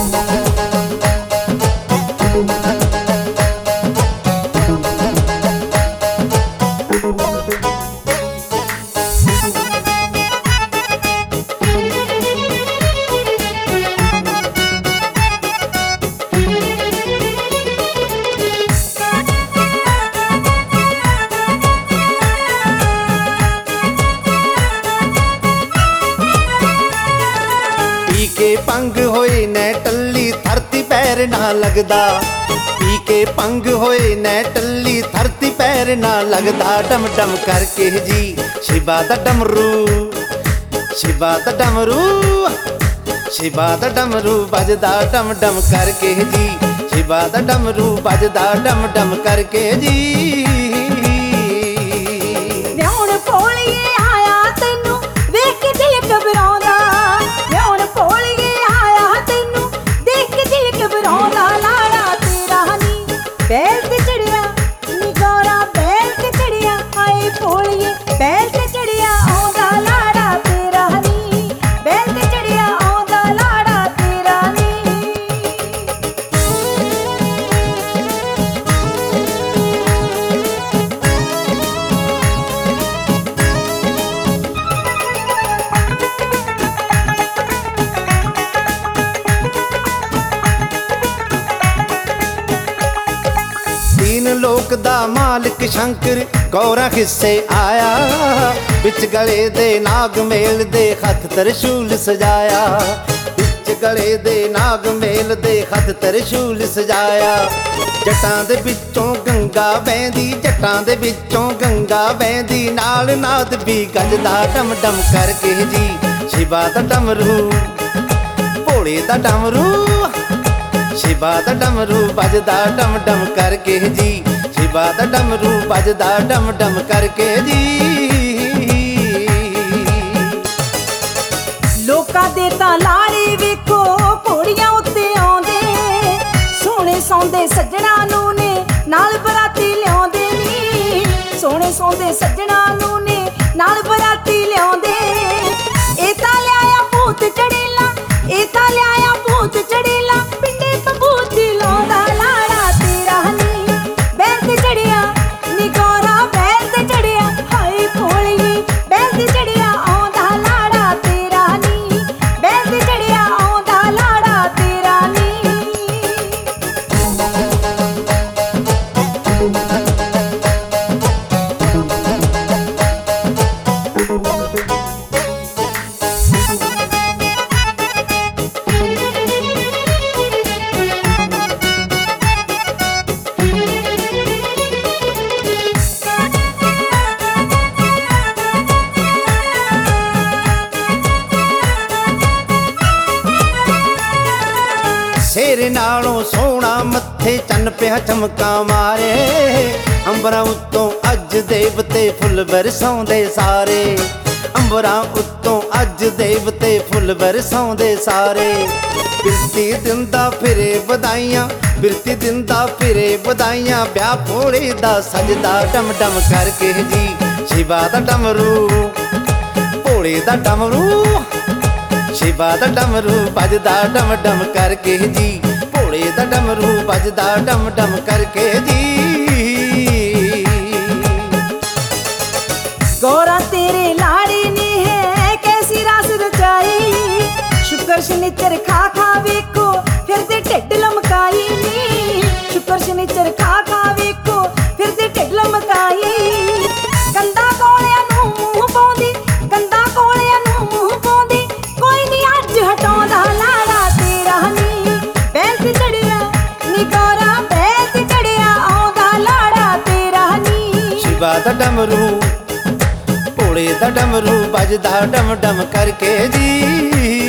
के पंग होए न टल्ली धरती पैर ना लगदा। पी के पंग होए न टल्ली धरती पैर ना लगदा। डम डम करके जी शिवा दा डमरू, शिवा दा डमरू, शिवा दा डमरू बजदा डम डम करके जी। शिवा दा डमरू बजदा डम डम करके जी। न्याण भोलिए आया तैनू वेख के दिल घबराउंदा। न्याण भोलिए आया तैनू देख के दिल घबराउंदा। लाड़ा तेरा नी बैल ते चढ़िया नी गौरा बैल ते चढ़िया। हाय भोलिए बैल ते चढ़िया आउंदा। लाड़ा तेरा नी बैल ते चढ़िया आउंदा। लाड़ा तेरा नी तीन लोक दा मालिक शंकर गौरा किस्से आया। बिच गले दे नाग मेल दे हथ त्रिशूल सजाया। बिच गले दे नाग मेल दे हथ त्रिशूल सजाया। जटां दे विचों गंगा बहंदी, जटां दे विचों गंगा बहंदी। नाल नाद भी गजदा डम डम करके जी। शिवा दा डमरू भोले दा डमरू, शिवा दा डमरू बजदा डम डम करके जी। शिवा दा डमरू बजदा डम डम करके जी। लोकां दे तां लाड़े वेखो घोड़ियां उत्ते आउंदे। सोहणे सौंदे सज्जणा नूं ने नाल बराती लिआउंदे नी। सोहणे सौंदे सज्जणा नूं ने नाल बराती लिआउंदे। ए तां लिआया भूत चड़ेला, ए तां लिआया भूत चड़ेला। पिंडे तो भूत लाउंदा। लाड़ा तेरा नी बैल ते चढ़िया नी गौरा बैल ते चढ़िया। हाय भोलिए बैल ते चढ़िया आउंदा। लाड़ा तेरा नी बैल ते चढ़िया आउंदा। लाड़ा तेरा नी शेर नालों सोहना मत्थे चन्न पिया चमका मारे। अंबरां उत्तों अज देवते फुੱਲ बरसाउंदे सारे। अंबरां उत्तों अज देवते फुੱਲ बरसाउंदे सारे। बिरती दिंदा फिरे बधाइयां, बिरती दिंदा फिरे बधाइयां। ब्याह भोले दा सजदा डम डम करके जी। शिवा दा डमरू भोले दा डमरू, शिवा दा डमरू बजदा डम डम करके जी। भोले दा डमरू बजदा डम डम करके जी। गौरा तेरे लाड़ी ने है कैसी रास रचाई। शुक्र शनिचर खा खा वेखो फिर दे ढिड लमकाई नी। शुक्र शनिचर खा खा वेखो फिर दे ढिड लमकाई। कंधा कोलियां नूं मूंह पाउंदी, कंधा कोलियां नूं मूंह पाउंदी। कोई नी अज हटाउंदा। लाड़ा तेरा नी बैल ते चढ़िया नी गौरा बैल ते चढ़िया आउंदा। लाड़ा तेरा नी शिवा दा डमरू भोले दा डमरू बजदा डम डम करके जी।